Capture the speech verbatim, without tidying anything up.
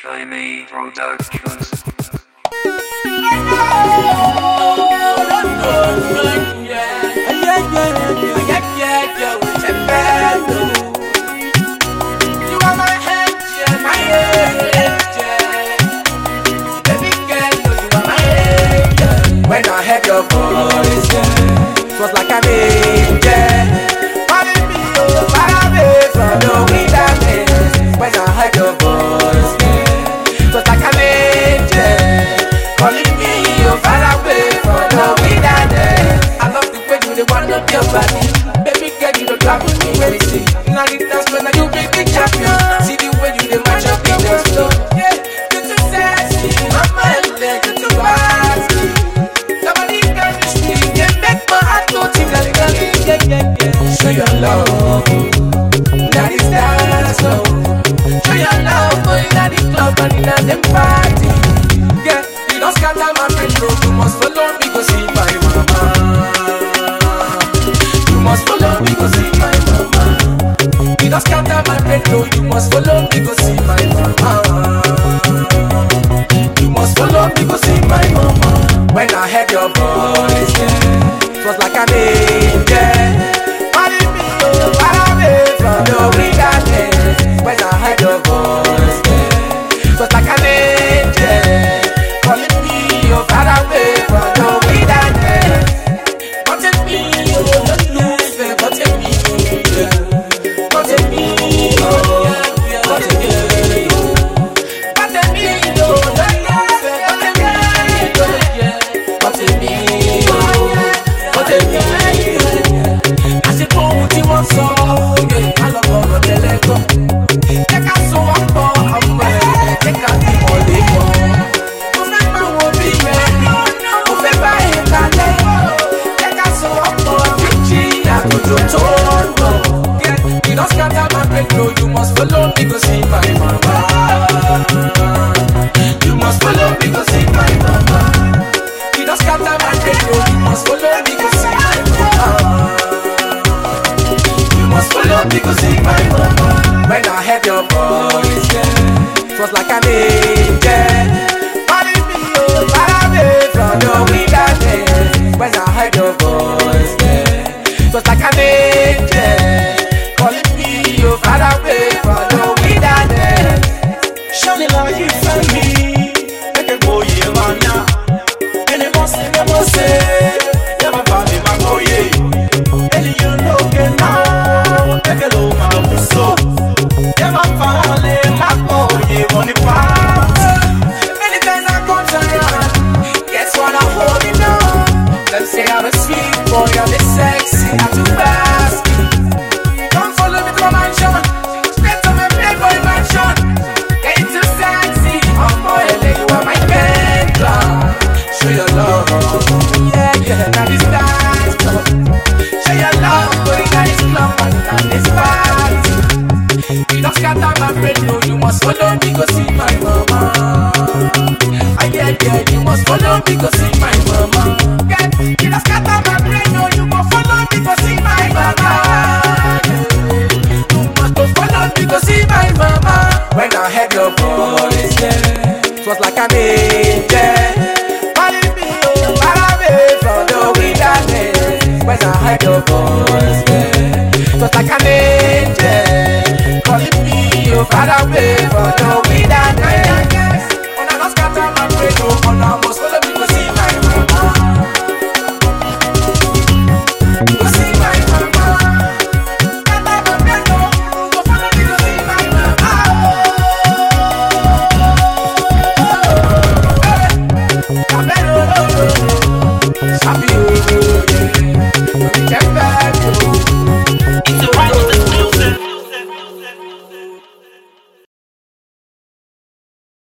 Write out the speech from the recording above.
Jamie Productions. When I heard your voice, yeah, it was like an angel calling me oh, far away from the wilderness. When I heard your voice, yeah, it was like an angel calling me oh, far away from the wilderness. I love the way you the one of your body, baby girl, you don't travel me crazy. Now the dance when you be the champion. See the way you the match up in the floor, yeah, you too sexy, I'm my leg, you too fast. Show your love, that is dance love. Show your love, boy, that is club and in a them party. Yeah, you don't scatter my brain, bro. You must follow me, go see my mama. You must follow me, go see my mama. You don't scatter my brain, bro. You must follow me, go see my mama. You must follow me, go see my mama. When I heard your voice, yeah, it was like an angel calling me oh, far away from the wilderness. When I heard your voice, yeah, it was like an angel calling me oh, far away from the wilderness. Come take me, oh, don't lose me, come take me, yeah. Come take me, oh, yeah, come take me, oh. Come take me, oh, don't lose me, come take me, oh, yeah. Come take me, oh, come take me. So, yeah, I love all the belego. Take a so up for a man, take a deep on the phone. Remember what we made, remember it, take a so up for a Richie, I put your tone. Yeah, you don't scatter my brain, no, you must follow me, go see my mama. You must follow me, go see my mama. You don't scatter my brain, no, you must follow me, go see my mama. Must follow me, go see my mama. When I heard your voice, yeah, it was like an angel calling me oh, far away from the wilderness. When I heard your voice, yeah, it was like an angel calling me oh, far away from the wilderness. Shining like you find me, make a boy you man now. And it must say, it must say, never found me my boy. And you know get now. Hello, my soul. Yeah, my family, my boy, on the path. Many times I come tired, guess what I'm holding on. Them say I'm a sweet boy, I'm a sexy, I'm too fast. Come follow me to my mansion, straight to my playboy mansion. Get too sexy, oh boy, you are my pendulum. Show your love, yeah, yeah, that is dance club. Show your love, boy, that is club and this party. You don't scatter my brain, no, you must follow me, go see my mama. I get yeah, you must follow me, go see my mama. Get, you don't scatter my brain, no, you must follow me, go see my mama. You must follow me, go see my mama. When I heard your voice, yeah, it was like an angel calling me oh, far away from the wilderness. When I heard your voice, yeah, it was like an angel calling me oh, far away from the wilderness.